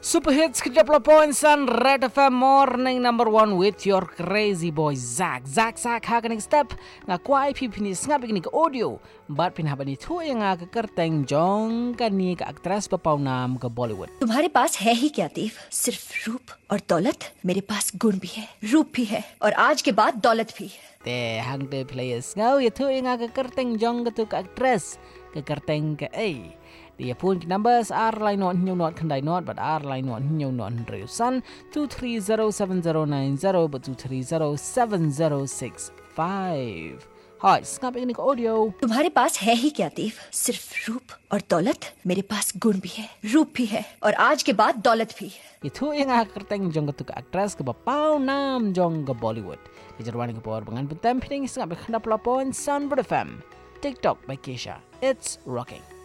Super hits ke 30 Sun Red FM Morning number 1 with your crazy boy Zach hakanik step nga kwai pipini ngap ini ke audio bat pinhabani thu yang ke kerteng jong kani ke aktris berpau nam ke Bollywood. तुम्हारे पास है ही क्या तीफ? सिर्फ रूप और दौलत. मेरे पास गुण भी है, रूप भी है और आज के बाद दौलत भी. Te hang de players ngau ya thu yang ke kerteng jong ke tu ke aktris ke kerteng ke Dia pun numbers are line not new not kandai not but are line not new not Sun 2307090 but 2307065. Hi, snap ini ke audio. तुम्हारे पास है ही क्या तीफ? सिर्फ रूप और दौलत. मेरे पास गुण भी है, रूप भी है और आज के बाद दौलत भी. Itu yang kerteng jong ke aktris ke bapau nam jong ke Bollywood. Dijarwani ke power pengan pentam pining snap ke 60.1 Sun FM. TikTok by Kesha. It's rocking.